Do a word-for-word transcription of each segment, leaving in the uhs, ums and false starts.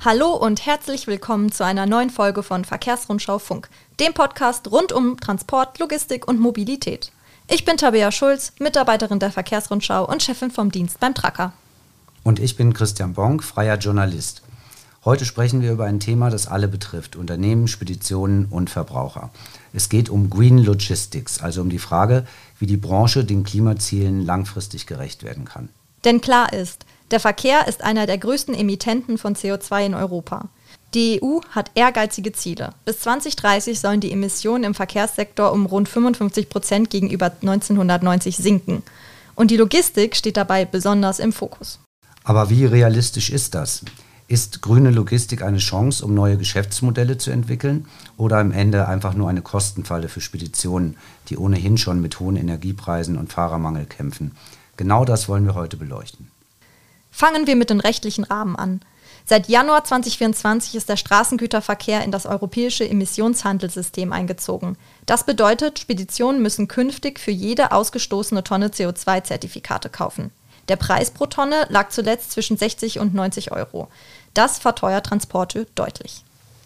Hallo und herzlich willkommen zu einer neuen Folge von Verkehrsrundschau Funk, dem Podcast rund um Transport, Logistik und Mobilität. Ich bin Tabea Schulz, Mitarbeiterin der Verkehrsrundschau und Chefin vom Dienst beim Tracker. Und ich bin Christian Bonk, freier Journalist. Heute sprechen wir über ein Thema, das alle betrifft: Unternehmen, Speditionen und Verbraucher. Es geht um Green Logistics, also um die Frage, wie die Branche den Klimazielen langfristig gerecht werden kann. Denn klar ist, der Verkehr ist einer der größten Emittenten von C O zwei in Europa. Die E U hat ehrgeizige Ziele. Bis zwanzig dreißig sollen die Emissionen im Verkehrssektor um rund fünfundfünfzig Prozent gegenüber neunzehnhundertneunzig sinken. Und die Logistik steht dabei besonders im Fokus. Aber wie realistisch ist das? Ist grüne Logistik eine Chance, um neue Geschäftsmodelle zu entwickeln, oder am Ende einfach nur eine Kostenfalle für Speditionen, die ohnehin schon mit hohen Energiepreisen und Fahrermangel kämpfen? Genau das wollen wir heute beleuchten. Fangen wir mit den rechtlichen Rahmen an. Seit Januar zweitausendvierundzwanzig ist der Straßengüterverkehr in das europäische Emissionshandelssystem eingezogen. Das bedeutet, Speditionen müssen künftig für jede ausgestoßene Tonne C O zwei Zertifikate kaufen. Der Preis pro Tonne lag zuletzt zwischen sechzig und neunzig Euro. Das verteuert Transporte deutlich.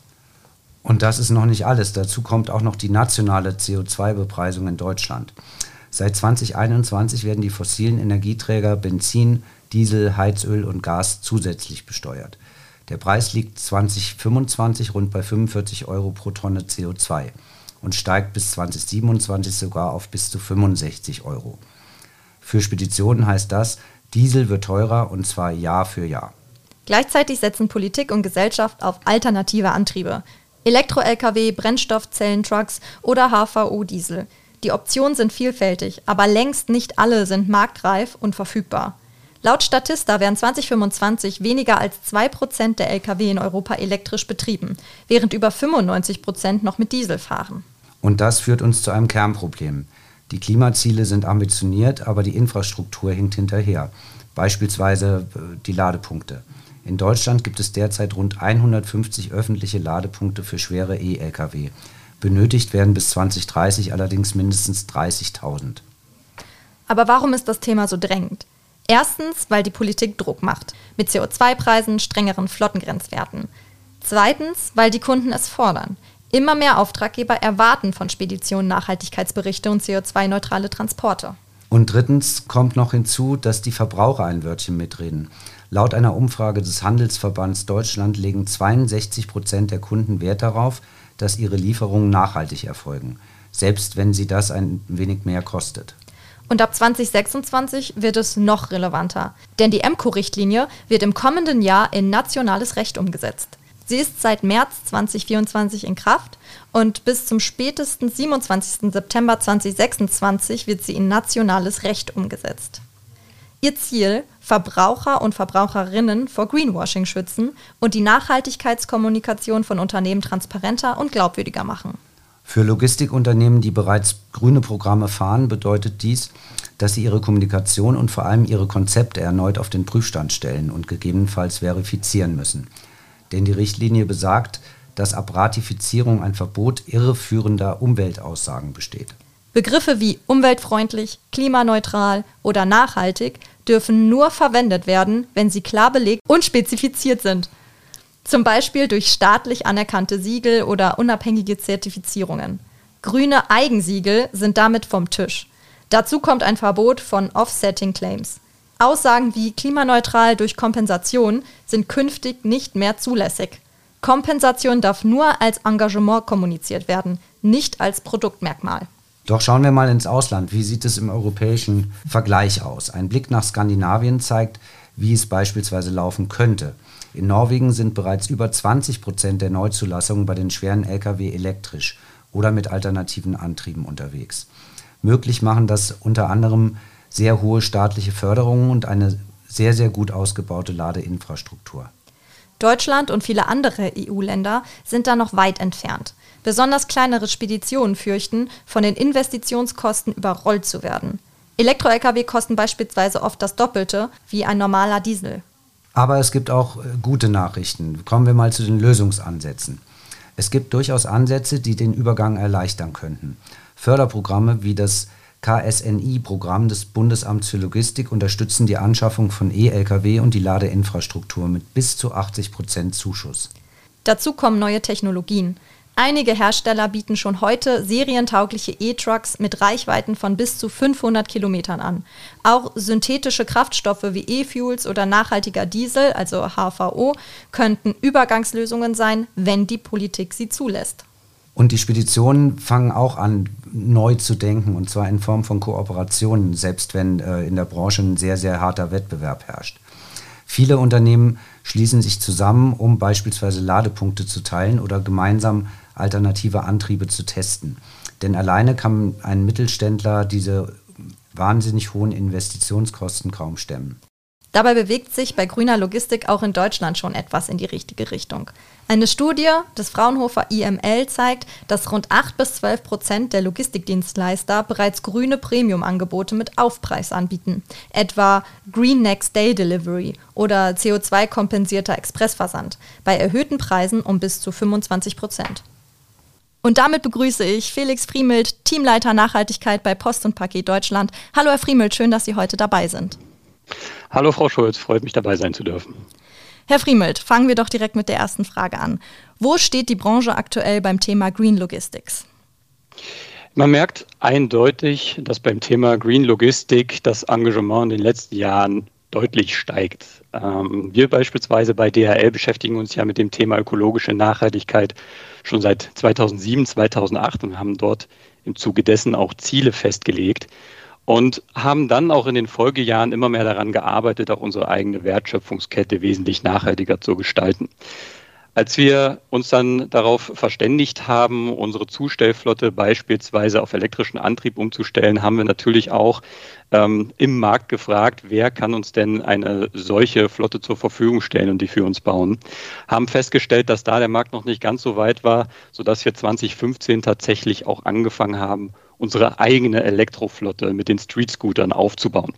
Und das ist noch nicht alles. Dazu kommt auch noch die nationale C O zwei Bepreisung in Deutschland. Seit zweitausendeinundzwanzig werden die fossilen Energieträger Benzin, Diesel, Heizöl und Gas zusätzlich besteuert. Der Preis liegt zweitausendfünfundzwanzig rund bei fünfundvierzig Euro pro Tonne C O zwei und steigt bis zweitausendsiebenundzwanzig sogar auf bis zu fünfundsechzig Euro. Für Speditionen heißt das, Diesel wird teurer, und zwar Jahr für Jahr. Gleichzeitig setzen Politik und Gesellschaft auf alternative Antriebe. Elektro-L K W, Brennstoffzellentrucks oder H V O-Diesel. Die Optionen sind vielfältig, aber längst nicht alle sind marktreif und verfügbar. Laut Statista werden zweitausendfünfundzwanzig weniger als zwei Prozent der L K W in Europa elektrisch betrieben, während über fünfundneunzig Prozent noch mit Diesel fahren. Und das führt uns zu einem Kernproblem. Die Klimaziele sind ambitioniert, aber die Infrastruktur hinkt hinterher. Beispielsweise die Ladepunkte. In Deutschland gibt es derzeit rund hundertfünfzig öffentliche Ladepunkte für schwere E-L K W. Benötigt werden bis zweitausenddreißig allerdings mindestens dreißigtausend. Aber warum ist das Thema so drängend? Erstens, weil die Politik Druck macht, mit C O zwei Preisen, strengeren Flottengrenzwerten. Zweitens, weil die Kunden es fordern. Immer mehr Auftraggeber erwarten von Speditionen Nachhaltigkeitsberichte und C O zwei neutrale Transporte. Und drittens kommt noch hinzu, dass die Verbraucher ein Wörtchen mitreden. Laut einer Umfrage des Handelsverbands Deutschland legen zweiundsechzig Prozent der Kunden Wert darauf, dass ihre Lieferungen nachhaltig erfolgen, selbst wenn sie das ein wenig mehr kostet. Und ab zweitausendsechsundzwanzig wird es noch relevanter, denn die E M C O-Richtlinie wird im kommenden Jahr in nationales Recht umgesetzt. Sie ist seit März zweitausendvierundzwanzig in Kraft und bis zum spätesten siebenundzwanzigsten September zweitausendsechsundzwanzig wird sie in nationales Recht umgesetzt. Ihr Ziel: Verbraucher und Verbraucherinnen vor Greenwashing schützen und die Nachhaltigkeitskommunikation von Unternehmen transparenter und glaubwürdiger machen. Für Logistikunternehmen, die bereits grüne Programme fahren, bedeutet dies, dass sie ihre Kommunikation und vor allem ihre Konzepte erneut auf den Prüfstand stellen und gegebenenfalls verifizieren müssen. Denn die Richtlinie besagt, dass ab Ratifizierung ein Verbot irreführender Umweltaussagen besteht. Begriffe wie umweltfreundlich, klimaneutral oder nachhaltig dürfen nur verwendet werden, wenn sie klar belegt und spezifiziert sind. Zum Beispiel durch staatlich anerkannte Siegel oder unabhängige Zertifizierungen. Grüne Eigensiegel sind damit vom Tisch. Dazu kommt ein Verbot von Offsetting-Claims. Aussagen wie klimaneutral durch Kompensation sind künftig nicht mehr zulässig. Kompensation darf nur als Engagement kommuniziert werden, nicht als Produktmerkmal. Doch schauen wir mal ins Ausland. Wie sieht es im europäischen Vergleich aus? Ein Blick nach Skandinavien zeigt, wie es beispielsweise laufen könnte. In Norwegen sind bereits über zwanzig Prozent der Neuzulassungen bei den schweren L K W elektrisch oder mit alternativen Antrieben unterwegs. Möglich machen das unter anderem sehr hohe staatliche Förderungen und eine sehr, sehr gut ausgebaute Ladeinfrastruktur. Deutschland und viele andere E U-Länder sind da noch weit entfernt. Besonders kleinere Speditionen fürchten, von den Investitionskosten überrollt zu werden. Elektro-L K W kosten beispielsweise oft das Doppelte wie ein normaler Diesel. Aber es gibt auch gute Nachrichten. Kommen wir mal zu den Lösungsansätzen. Es gibt durchaus Ansätze, die den Übergang erleichtern könnten. Förderprogramme wie das K S N I-Programm des Bundesamts für Logistik unterstützen die Anschaffung von E-L K W und die Ladeinfrastruktur mit bis zu achtzig Prozent Zuschuss. Dazu kommen neue Technologien. Einige Hersteller bieten schon heute serientaugliche E-Trucks mit Reichweiten von bis zu fünfhundert Kilometern an. Auch synthetische Kraftstoffe wie E-Fuels oder nachhaltiger Diesel, also H V O, könnten Übergangslösungen sein, wenn die Politik sie zulässt. Und die Speditionen fangen auch an, neu zu denken, und zwar in Form von Kooperationen, selbst wenn äh, in der Branche ein sehr, sehr harter Wettbewerb herrscht. Viele Unternehmen schließen sich zusammen, um beispielsweise Ladepunkte zu teilen oder gemeinsam alternative Antriebe zu testen. Denn alleine kann ein Mittelständler diese wahnsinnig hohen Investitionskosten kaum stemmen. Dabei bewegt sich bei grüner Logistik auch in Deutschland schon etwas in die richtige Richtung. Eine Studie des Fraunhofer I M L zeigt, dass rund acht bis zwölf Prozent der Logistikdienstleister bereits grüne Premium-Angebote mit Aufpreis anbieten, etwa Green Next Day Delivery oder C O zwei kompensierter Expressversand, bei erhöhten Preisen um bis zu fünfundzwanzig Prozent. Und damit begrüße ich Felix Friemelt, Teamleiter Nachhaltigkeit bei Post und Paket Deutschland. Hallo Herr Friemelt, schön, dass Sie heute dabei sind. Hallo Frau Schulz, freut mich dabei sein zu dürfen. Herr Friemelt, fangen wir doch direkt mit der ersten Frage an. Wo steht die Branche aktuell beim Thema Green Logistics? Man merkt eindeutig, dass beim Thema Green Logistik das Engagement in den letzten Jahren deutlich steigt. Ähm, wir beispielsweise bei D H L beschäftigen uns ja mit dem Thema ökologische Nachhaltigkeit schon seit zweitausendsieben, zweitausendacht und haben dort im Zuge dessen auch Ziele festgelegt. Und haben dann auch in den Folgejahren immer mehr daran gearbeitet, auch unsere eigene Wertschöpfungskette wesentlich nachhaltiger zu gestalten. Als wir uns dann darauf verständigt haben, unsere Zustellflotte beispielsweise auf elektrischen Antrieb umzustellen, haben wir natürlich auch ähm, im Markt gefragt, wer kann uns denn eine solche Flotte zur Verfügung stellen und die für uns bauen. Haben festgestellt, dass da der Markt noch nicht ganz so weit war, sodass wir zwanzig fünfzehn tatsächlich auch angefangen haben, unsere eigene Elektroflotte mit den Street-Scootern aufzubauen.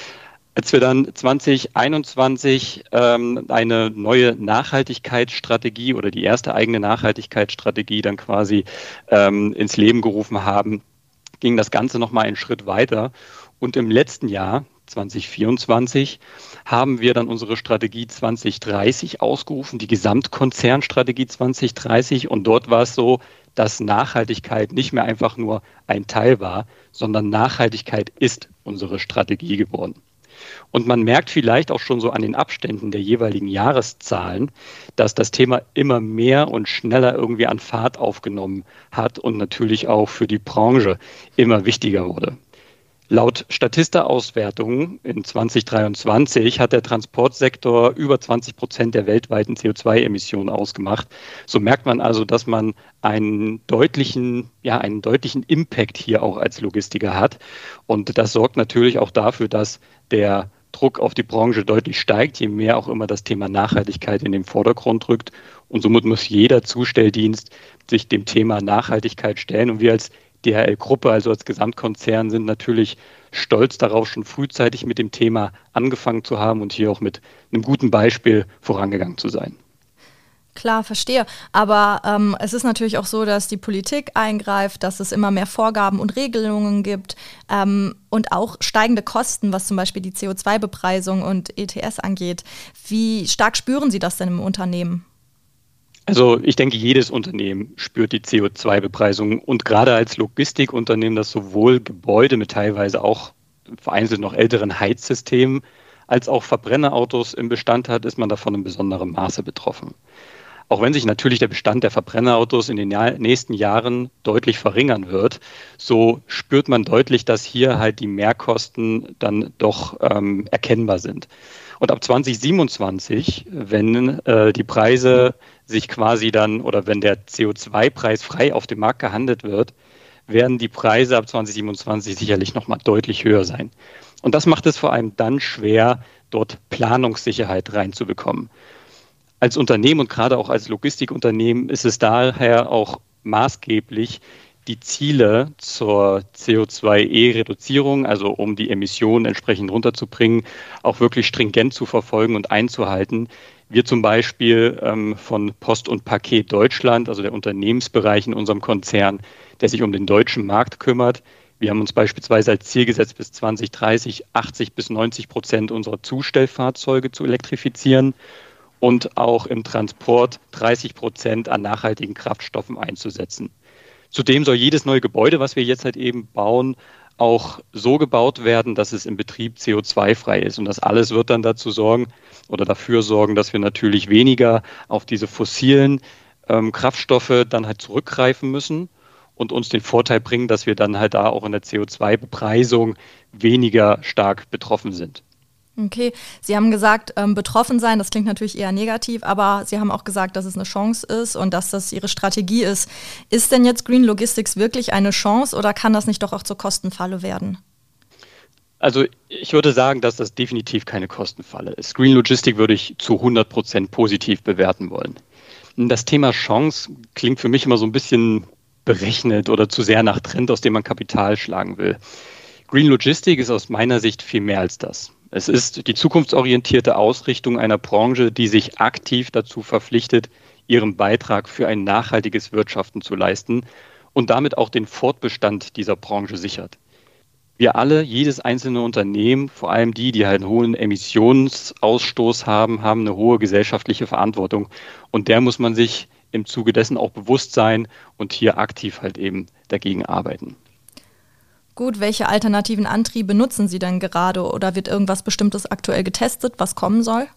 Als wir dann zwanzig einundzwanzig ähm, eine neue Nachhaltigkeitsstrategie oder die erste eigene Nachhaltigkeitsstrategie dann quasi ähm, ins Leben gerufen haben, ging das Ganze nochmal einen Schritt weiter. Und im letzten Jahr, zwanzig vierundzwanzig, haben wir dann unsere Strategie zwanzig dreißig ausgerufen, die Gesamtkonzernstrategie zwanzig dreißig. Und dort war es so, dass Nachhaltigkeit nicht mehr einfach nur ein Teil war, sondern Nachhaltigkeit ist unsere Strategie geworden. Und man merkt vielleicht auch schon so an den Abständen der jeweiligen Jahreszahlen, dass das Thema immer mehr und schneller irgendwie an Fahrt aufgenommen hat und natürlich auch für die Branche immer wichtiger wurde. Laut Statista-Auswertungen in zwanzig dreiundzwanzig hat der Transportsektor über zwanzig Prozent der weltweiten C O zwei Emissionen ausgemacht. So merkt man also, dass man einen deutlichen, ja, einen deutlichen Impact hier auch als Logistiker hat. Und das sorgt natürlich auch dafür, dass der Druck auf die Branche deutlich steigt, je mehr auch immer das Thema Nachhaltigkeit in den Vordergrund rückt. Und somit muss jeder Zustelldienst sich dem Thema Nachhaltigkeit stellen. Und wir als D H L-Gruppe, also als Gesamtkonzern, sind natürlich stolz darauf, schon frühzeitig mit dem Thema angefangen zu haben und hier auch mit einem guten Beispiel vorangegangen zu sein. Klar, verstehe. Aber ähm, es ist natürlich auch so, dass die Politik eingreift, dass es immer mehr Vorgaben und Regelungen gibt ähm, und auch steigende Kosten, was zum Beispiel die C O zwei Bepreisung und E T S angeht. Wie stark spüren Sie das denn im Unternehmen? Also ich denke, jedes Unternehmen spürt die C O zwei Bepreisung und gerade als Logistikunternehmen, das sowohl Gebäude mit teilweise auch vereinzelt noch älteren Heizsystemen als auch Verbrennerautos im Bestand hat, ist man davon in besonderem Maße betroffen. Auch wenn sich natürlich der Bestand der Verbrennerautos in den nächsten Jahren deutlich verringern wird, so spürt man deutlich, dass hier halt die Mehrkosten dann doch ähm, erkennbar sind. Und ab zwanzig siebenundzwanzig, wenn äh, die Preise sich quasi dann oder wenn der C O zwei Preis frei auf dem Markt gehandelt wird, werden die Preise ab zwanzig siebenundzwanzig sicherlich nochmal deutlich höher sein. Und das macht es vor allem dann schwer, dort Planungssicherheit reinzubekommen. Als Unternehmen und gerade auch als Logistikunternehmen ist es daher auch maßgeblich, die Ziele zur C O zwei E Reduzierung, also um die Emissionen entsprechend runterzubringen, auch wirklich stringent zu verfolgen und einzuhalten. Wir zum Beispiel ähm, von Post und Paket Deutschland, also der Unternehmensbereich in unserem Konzern, der sich um den deutschen Markt kümmert, Wir haben uns beispielsweise als Ziel gesetzt, bis zwanzig dreißig achtzig bis neunzig Prozent unserer Zustellfahrzeuge zu elektrifizieren und auch im Transport dreißig Prozent an nachhaltigen Kraftstoffen einzusetzen. Zudem soll jedes neue Gebäude, was wir jetzt halt eben bauen, auch so gebaut werden, dass es im Betrieb C O zwei frei ist. Und das alles wird dann dazu sorgen oder dafür sorgen, dass wir natürlich weniger auf diese fossilen ähm, Kraftstoffe dann halt zurückgreifen müssen und uns den Vorteil bringen, dass wir dann halt da auch in der C O zwei Bepreisung weniger stark betroffen sind. Okay, Sie haben gesagt, ähm, betroffen sein, das klingt natürlich eher negativ, aber Sie haben auch gesagt, dass es eine Chance ist und dass das Ihre Strategie ist. Ist denn jetzt Green Logistics wirklich eine Chance oder kann das nicht doch auch zur Kostenfalle werden? Also ich würde sagen, dass das definitiv keine Kostenfalle ist. Green Logistics würde ich zu hundert Prozent positiv bewerten wollen. Das Thema Chance klingt für mich immer so ein bisschen berechnet oder zu sehr nach Trend, aus dem man Kapital schlagen will. Green Logistics ist aus meiner Sicht viel mehr als das. Es ist die zukunftsorientierte Ausrichtung einer Branche, die sich aktiv dazu verpflichtet, ihren Beitrag für ein nachhaltiges Wirtschaften zu leisten und damit auch den Fortbestand dieser Branche sichert. Wir alle, jedes einzelne Unternehmen, vor allem die, die halt einen hohen Emissionsausstoß haben, haben eine hohe gesellschaftliche Verantwortung. Und der muss man sich im Zuge dessen auch bewusst sein und hier aktiv halt eben dagegen arbeiten. Gut, welche alternativen Antriebe nutzen Sie denn gerade oder wird irgendwas Bestimmtes aktuell getestet, was kommen soll?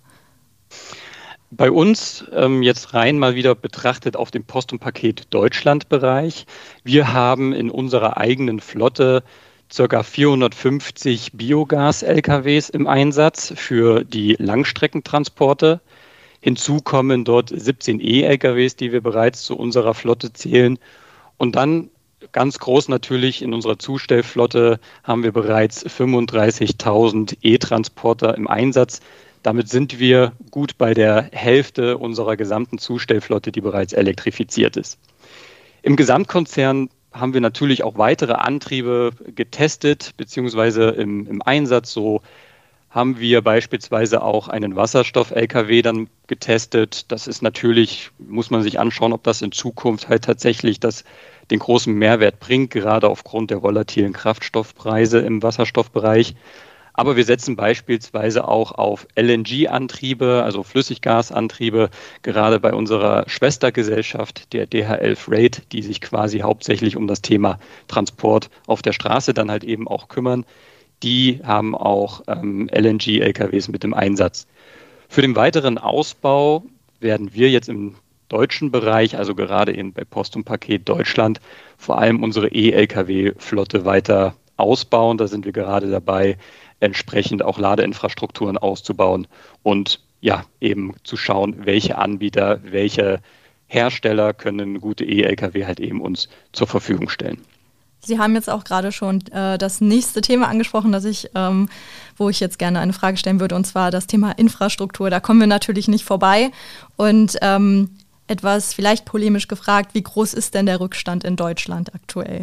Bei uns ähm, jetzt rein mal wieder betrachtet auf dem Post- und Paket-Deutschland-Bereich. Wir haben in unserer eigenen Flotte ca. vierhundertfünfzig Biogas-L K Ws im Einsatz für die Langstreckentransporte. Hinzu kommen dort siebzehn E-L K Ws, die wir bereits zu unserer Flotte zählen. Und dann ganz groß natürlich in unserer Zustellflotte haben wir bereits fünfunddreißigtausend E-Transporter im Einsatz. Damit sind wir gut bei der Hälfte unserer gesamten Zustellflotte, die bereits elektrifiziert ist. Im Gesamtkonzern haben wir natürlich auch weitere Antriebe getestet bzw. im, im Einsatz. So haben wir beispielsweise auch einen Wasserstoff-L K W dann getestet. Das ist natürlich, muss man sich anschauen, ob das in Zukunft halt tatsächlich das den großen Mehrwert bringt, gerade aufgrund der volatilen Kraftstoffpreise im Wasserstoffbereich. Aber wir setzen beispielsweise auch auf L N G-Antriebe, also Flüssiggasantriebe, gerade bei unserer Schwestergesellschaft, der D H L Freight, die sich quasi hauptsächlich um das Thema Transport auf der Straße dann halt eben auch kümmern. Die haben auch ähm, L N G-L K Ws mit im Einsatz. Für den weiteren Ausbau werden wir jetzt im deutschen Bereich, also gerade eben bei Post und Paket Deutschland, vor allem unsere E-L K W-Flotte weiter ausbauen. Da sind wir gerade dabei, entsprechend auch Ladeinfrastrukturen auszubauen und ja, eben zu schauen, welche Anbieter, welche Hersteller können gute E-L K W halt eben uns zur Verfügung stellen. Sie haben jetzt auch gerade schon äh, das nächste Thema angesprochen, das ich, ähm, wo ich jetzt gerne eine Frage stellen würde, und zwar das Thema Infrastruktur. Da kommen wir natürlich nicht vorbei. Und ähm, etwas vielleicht polemisch gefragt, wie groß ist denn der Rückstand in Deutschland aktuell?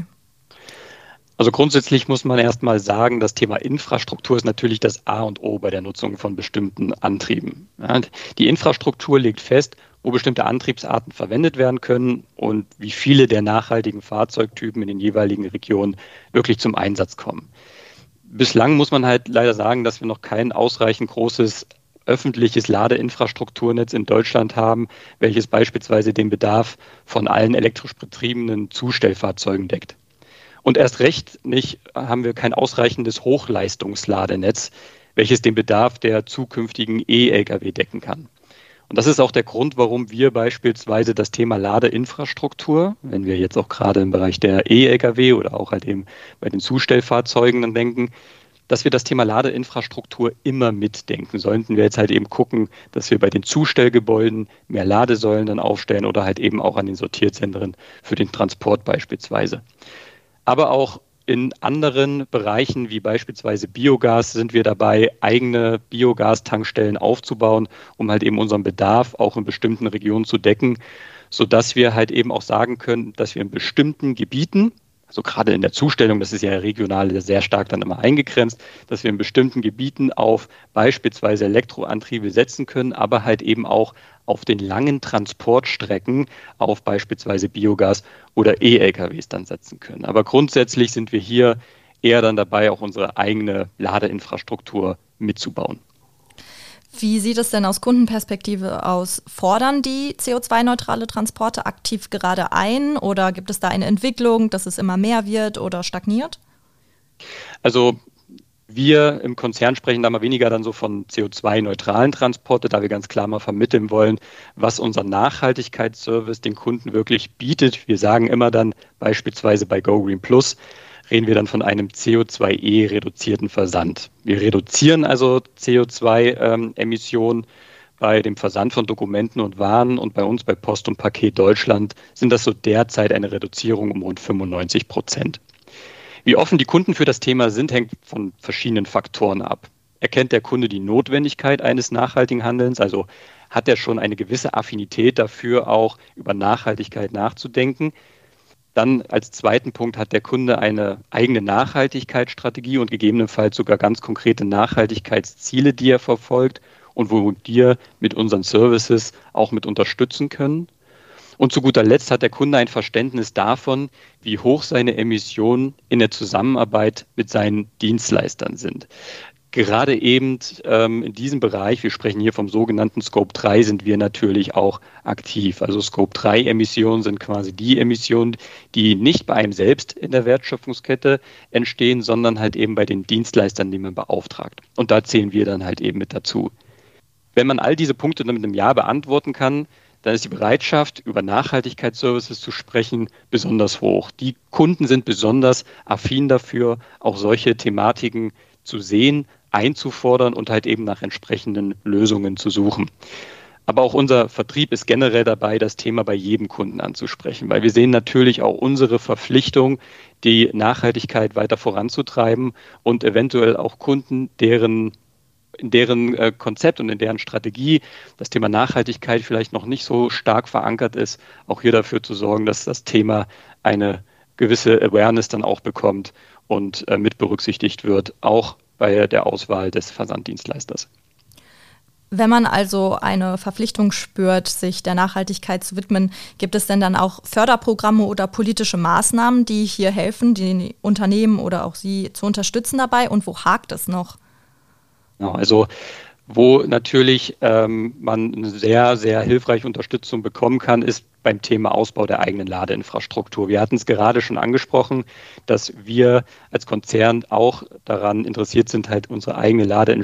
Also grundsätzlich muss man erst mal sagen, das Thema Infrastruktur ist natürlich das A und O bei der Nutzung von bestimmten Antrieben. Ja, die Infrastruktur legt fest, wo bestimmte Antriebsarten verwendet werden können und wie viele der nachhaltigen Fahrzeugtypen in den jeweiligen Regionen wirklich zum Einsatz kommen. Bislang muss man halt leider sagen, dass wir noch kein ausreichend großes öffentliches Ladeinfrastrukturnetz in Deutschland haben, welches beispielsweise den Bedarf von allen elektrisch betriebenen Zustellfahrzeugen deckt. Und erst recht nicht haben wir kein ausreichendes Hochleistungsladenetz, welches den Bedarf der zukünftigen E-L K W decken kann. Und das ist auch der Grund, warum wir beispielsweise das Thema Ladeinfrastruktur, wenn wir jetzt auch gerade im Bereich der E-L K W oder auch halt eben bei den Zustellfahrzeugen dann denken, dass wir das Thema Ladeinfrastruktur immer mitdenken. Sollten wir jetzt halt eben gucken, dass wir bei den Zustellgebäuden mehr Ladesäulen dann aufstellen oder halt eben auch an den Sortierzentren für den Transport beispielsweise. Aber auch in anderen Bereichen wie beispielsweise Biogas sind wir dabei, eigene Biogastankstellen aufzubauen, um halt eben unseren Bedarf auch in bestimmten Regionen zu decken, sodass wir halt eben auch sagen können, dass wir in bestimmten Gebieten also gerade in der Zustellung, das ist ja regional sehr stark dann immer eingegrenzt, dass wir in bestimmten Gebieten auf beispielsweise Elektroantriebe setzen können, aber halt eben auch auf den langen Transportstrecken auf beispielsweise Biogas oder E-L K Ws dann setzen können. Aber grundsätzlich sind wir hier eher dann dabei, auch unsere eigene Ladeinfrastruktur mitzubauen. Wie sieht es denn aus Kundenperspektive aus? Fordern die C O zwei neutrale Transporte aktiv gerade ein oder gibt es da eine Entwicklung, dass es immer mehr wird oder stagniert? Also wir im Konzern sprechen da mal weniger dann so von C O zwei neutralen Transporte, da wir ganz klar mal vermitteln wollen, was unser Nachhaltigkeitsservice den Kunden wirklich bietet. Wir sagen immer dann beispielsweise bei GoGreen Plus, reden wir dann von einem C O zwei E-reduzierten Versand. Wir reduzieren also C O zwei Emissionen bei dem Versand von Dokumenten und Waren und bei uns bei Post und Paket Deutschland sind das so derzeit eine Reduzierung um rund fünfundneunzig Prozent. Wie offen die Kunden für das Thema sind, hängt von verschiedenen Faktoren ab. Erkennt der Kunde die Notwendigkeit eines nachhaltigen Handelns, also hat er schon eine gewisse Affinität dafür, auch über Nachhaltigkeit nachzudenken? Dann als zweiten Punkt hat der Kunde eine eigene Nachhaltigkeitsstrategie und gegebenenfalls sogar ganz konkrete Nachhaltigkeitsziele, die er verfolgt und wo wir mit unseren Services auch mit unterstützen können. Und zu guter Letzt hat der Kunde ein Verständnis davon, wie hoch seine Emissionen in der Zusammenarbeit mit seinen Dienstleistern sind. Gerade eben ähm, in diesem Bereich, wir sprechen hier vom sogenannten Scope drei, sind wir natürlich auch aktiv. Also Scope drei Emissionen sind quasi die Emissionen, die nicht bei einem selbst in der Wertschöpfungskette entstehen, sondern halt eben bei den Dienstleistern, die man beauftragt. Und da zählen wir dann halt eben mit dazu. Wenn man all diese Punkte dann mit einem Ja beantworten kann, dann ist die Bereitschaft, über Nachhaltigkeitsservices zu sprechen, besonders hoch. Die Kunden sind besonders affin dafür, auch solche Thematiken zu sehen, einzufordern und halt eben nach entsprechenden Lösungen zu suchen. Aber auch unser Vertrieb ist generell dabei, das Thema bei jedem Kunden anzusprechen, weil wir sehen natürlich auch unsere Verpflichtung, die Nachhaltigkeit weiter voranzutreiben und eventuell auch Kunden, deren in deren äh, Konzept und in deren Strategie das Thema Nachhaltigkeit vielleicht noch nicht so stark verankert ist, auch hier dafür zu sorgen, dass das Thema eine gewisse Awareness dann auch bekommt und äh, mit berücksichtigt wird, auch bei der Auswahl des Versanddienstleisters. Wenn man also eine Verpflichtung spürt, sich der Nachhaltigkeit zu widmen, gibt es denn dann auch Förderprogramme oder politische Maßnahmen, die hier helfen, die Unternehmen oder auch Sie zu unterstützen dabei? Und wo hakt es noch? Ja, also wo natürlich ähm, man eine sehr, sehr hilfreiche Unterstützung bekommen kann, ist beim Thema Ausbau der eigenen Ladeinfrastruktur. Wir hatten es gerade schon angesprochen, dass wir als Konzern auch daran interessiert sind, halt unsere eigene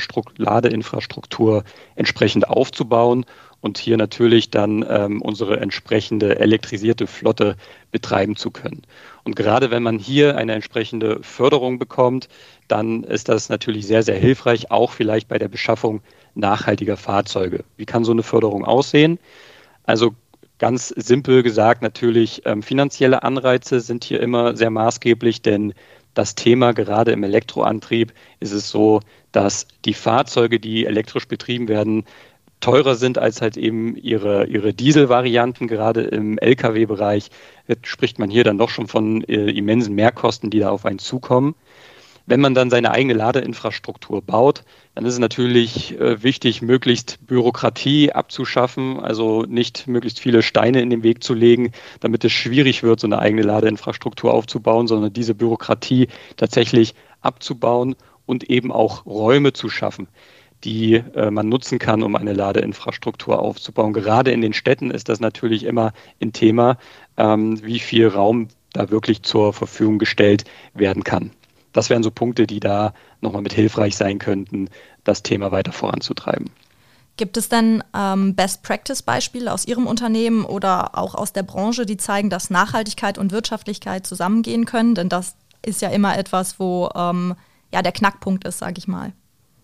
Ladeinfrastruktur entsprechend aufzubauen und hier natürlich dann ähm, unsere entsprechende elektrisierte Flotte betreiben zu können. Und gerade wenn man hier eine entsprechende Förderung bekommt, dann ist das natürlich sehr, sehr hilfreich, auch vielleicht bei der Beschaffung nachhaltiger Fahrzeuge. Wie kann so eine Förderung aussehen? Also ganz simpel gesagt, natürlich ähm, finanzielle Anreize sind hier immer sehr maßgeblich, denn das Thema gerade im Elektroantrieb ist es so, dass die Fahrzeuge, die elektrisch betrieben werden, teurer sind als halt eben ihre, ihre Dieselvarianten. Gerade im L K W-Bereich spricht man hier dann doch schon von äh, immensen Mehrkosten, die da auf einen zukommen. Wenn man dann seine eigene Ladeinfrastruktur baut, dann ist es natürlich äh, wichtig, möglichst Bürokratie abzuschaffen, also nicht möglichst viele Steine in den Weg zu legen, damit es schwierig wird, so eine eigene Ladeinfrastruktur aufzubauen, sondern diese Bürokratie tatsächlich abzubauen und eben auch Räume zu schaffen, die äh, man nutzen kann, um eine Ladeinfrastruktur aufzubauen. Gerade in den Städten ist das natürlich immer ein Thema, ähm, wie viel Raum da wirklich zur Verfügung gestellt werden kann. Das wären so Punkte, die da nochmal mit hilfreich sein könnten, das Thema weiter voranzutreiben. Gibt es denn ähm, Best-Practice-Beispiele aus Ihrem Unternehmen oder auch aus der Branche, die zeigen, dass Nachhaltigkeit und Wirtschaftlichkeit zusammengehen können? Denn das ist ja immer etwas, wo ähm, ja, der Knackpunkt ist, sage ich mal.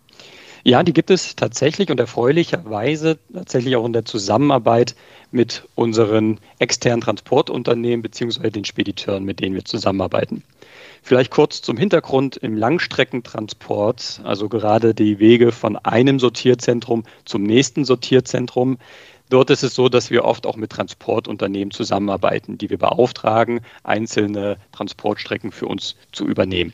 Ja, die gibt es tatsächlich und erfreulicherweise tatsächlich auch in der Zusammenarbeit mit unseren externen Transportunternehmen beziehungsweise den Spediteuren, mit denen wir zusammenarbeiten. Vielleicht kurz zum Hintergrund: Im Langstreckentransport, also gerade die Wege von einem Sortierzentrum zum nächsten Sortierzentrum, Dort ist es so, dass wir oft auch mit Transportunternehmen zusammenarbeiten, die wir beauftragen, einzelne Transportstrecken für uns zu übernehmen.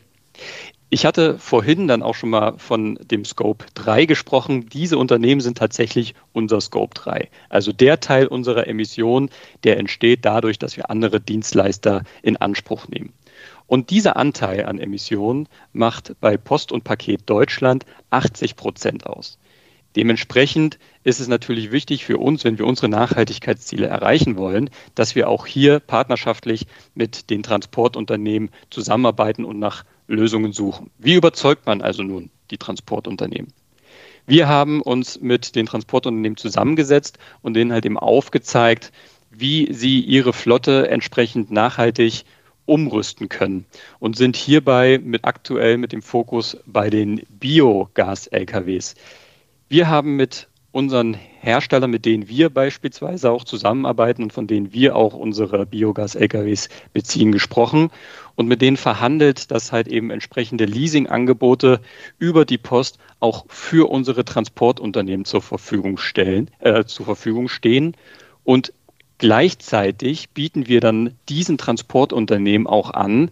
Ich hatte vorhin dann auch schon mal von dem Scope drei gesprochen. Diese Unternehmen sind tatsächlich unser Scope drei. Also der Teil unserer Emissionen, der entsteht dadurch, dass wir andere Dienstleister in Anspruch nehmen. Und dieser Anteil an Emissionen macht bei Post und Paket Deutschland achtzig Prozent aus. Dementsprechend ist es natürlich wichtig für uns, wenn wir unsere Nachhaltigkeitsziele erreichen wollen, dass wir auch hier partnerschaftlich mit den Transportunternehmen zusammenarbeiten und nach Lösungen suchen. Wie überzeugt man also nun die Transportunternehmen? Wir haben uns mit den Transportunternehmen zusammengesetzt und denen halt eben aufgezeigt, wie sie ihre Flotte entsprechend nachhaltig umrüsten können und sind hierbei mit aktuell mit dem Fokus bei den Biogas-L K Ws. Wir haben mit unseren Herstellern, mit denen wir beispielsweise auch zusammenarbeiten und von denen wir auch unsere Biogas-L K Ws beziehen, gesprochen und mit denen verhandelt, dass halt eben entsprechende Leasingangebote über die Post auch für unsere Transportunternehmen zur Verfügung stellen, äh, zur Verfügung stehen. Und gleichzeitig bieten wir dann diesen Transportunternehmen auch an,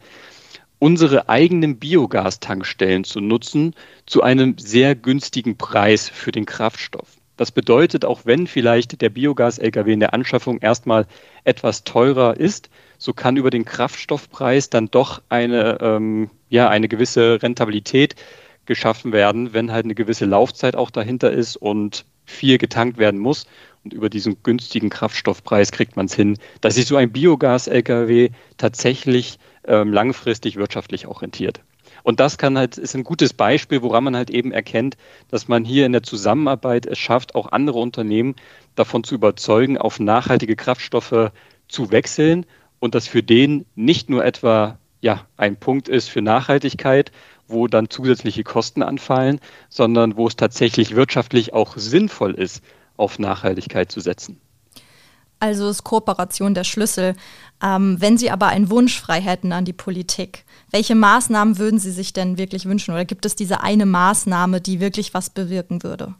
unsere eigenen Biogastankstellen zu nutzen zu einem sehr günstigen Preis für den Kraftstoff. Das bedeutet, auch wenn vielleicht der Biogas-L K W in der Anschaffung erstmal etwas teurer ist, so kann über den Kraftstoffpreis dann doch eine, ähm, ja, eine gewisse Rentabilität geschaffen werden, wenn halt eine gewisse Laufzeit auch dahinter ist und viel getankt werden muss. Und über diesen günstigen Kraftstoffpreis kriegt man es hin, dass sich so ein Biogas-L K W tatsächlich ähm, langfristig wirtschaftlich auch rentiert. Und das kann halt, ist ein gutes Beispiel, woran man halt eben erkennt, dass man hier in der Zusammenarbeit es schafft, auch andere Unternehmen davon zu überzeugen, auf nachhaltige Kraftstoffe zu wechseln und das für den nicht nur etwa ja, ein Punkt ist für Nachhaltigkeit, wo dann zusätzliche Kosten anfallen, sondern wo es tatsächlich wirtschaftlich auch sinnvoll ist, auf Nachhaltigkeit zu setzen. Also ist Kooperation der Schlüssel. Ähm, wenn Sie aber einen Wunsch frei hätten an die Politik, welche Maßnahmen würden Sie sich denn wirklich wünschen? Oder gibt es diese eine Maßnahme, die wirklich was bewirken würde?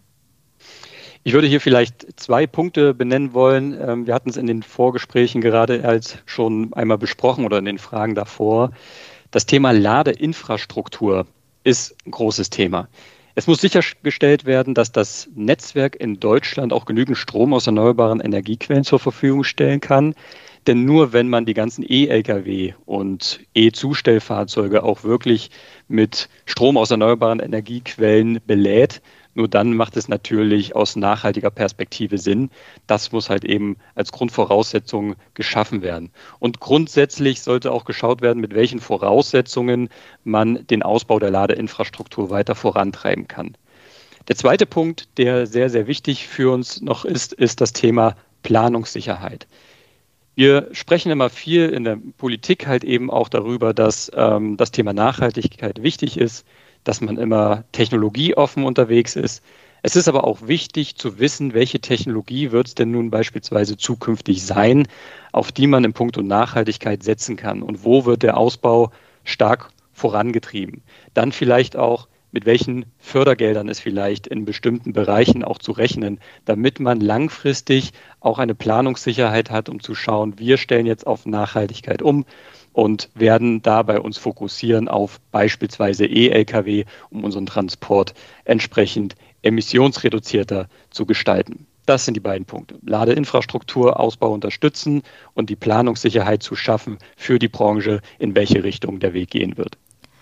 Ich würde hier vielleicht zwei Punkte benennen wollen. Ähm, wir hatten es in den Vorgesprächen gerade als schon einmal besprochen oder in den Fragen davor. Das Thema Ladeinfrastruktur ist ein großes Thema. Es muss sichergestellt werden, dass das Netzwerk in Deutschland auch genügend Strom aus erneuerbaren Energiequellen zur Verfügung stellen kann. Denn nur wenn man die ganzen E-L K W und E-Zustellfahrzeuge auch wirklich mit Strom aus erneuerbaren Energiequellen belädt, nur dann macht es natürlich aus nachhaltiger Perspektive Sinn. Das muss halt eben als Grundvoraussetzung geschaffen werden. Und grundsätzlich sollte auch geschaut werden, mit welchen Voraussetzungen man den Ausbau der Ladeinfrastruktur weiter vorantreiben kann. Der zweite Punkt, der sehr, sehr wichtig für uns noch ist, ist das Thema Planungssicherheit. Wir sprechen immer viel in der Politik halt eben auch darüber, dass ähm, das Thema Nachhaltigkeit wichtig ist, dass man immer technologieoffen unterwegs ist. Es ist aber auch wichtig zu wissen, welche Technologie wird es denn nun beispielsweise zukünftig sein, auf die man in puncto Nachhaltigkeit setzen kann und wo wird der Ausbau stark vorangetrieben. Dann vielleicht auch, mit welchen Fördergeldern ist vielleicht in bestimmten Bereichen auch zu rechnen, damit man langfristig auch eine Planungssicherheit hat, um zu schauen, wir stellen jetzt auf Nachhaltigkeit um und werden dabei uns fokussieren auf beispielsweise E-L K W, um unseren Transport entsprechend emissionsreduzierter zu gestalten. Das sind die beiden Punkte. Ladeinfrastruktur, Ausbau unterstützen und die Planungssicherheit zu schaffen für die Branche, in welche Richtung der Weg gehen wird.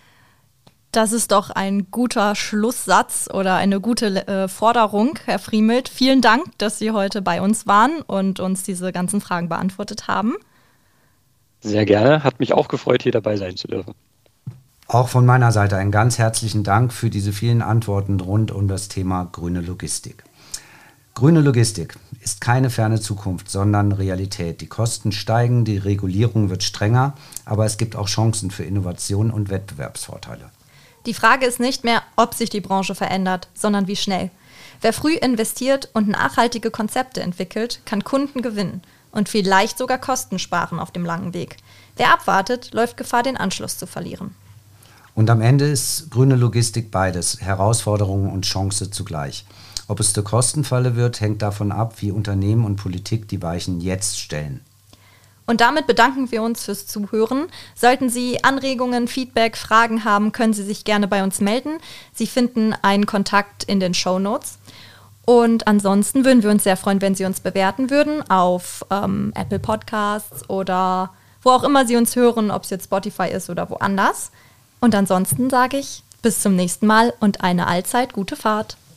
Das ist doch ein guter Schlusssatz oder eine gute äh, Forderung, Herr Friemelt. Vielen Dank, dass Sie heute bei uns waren und uns diese ganzen Fragen beantwortet haben. Sehr gerne. Hat mich auch gefreut, hier dabei sein zu dürfen. Auch von meiner Seite einen ganz herzlichen Dank für diese vielen Antworten rund um das Thema grüne Logistik. Grüne Logistik ist keine ferne Zukunft, sondern Realität. Die Kosten steigen, die Regulierung wird strenger, aber es gibt auch Chancen für Innovation und Wettbewerbsvorteile. Die Frage ist nicht mehr, ob sich die Branche verändert, sondern wie schnell. Wer früh investiert und nachhaltige Konzepte entwickelt, kann Kunden gewinnen und vielleicht sogar Kosten sparen auf dem langen Weg. Wer abwartet, läuft Gefahr, den Anschluss zu verlieren. Und am Ende ist grüne Logistik beides, Herausforderung und Chance zugleich. Ob es zur Kostenfalle wird, hängt davon ab, wie Unternehmen und Politik die Weichen jetzt stellen. Und damit bedanken wir uns fürs Zuhören. Sollten Sie Anregungen, Feedback, Fragen haben, können Sie sich gerne bei uns melden. Sie finden einen Kontakt in den Shownotes. Und ansonsten würden wir uns sehr freuen, wenn Sie uns bewerten würden auf ähm, Apple Podcasts oder wo auch immer Sie uns hören, ob es jetzt Spotify ist oder woanders. Und ansonsten sage ich bis zum nächsten Mal und eine allzeit gute Fahrt.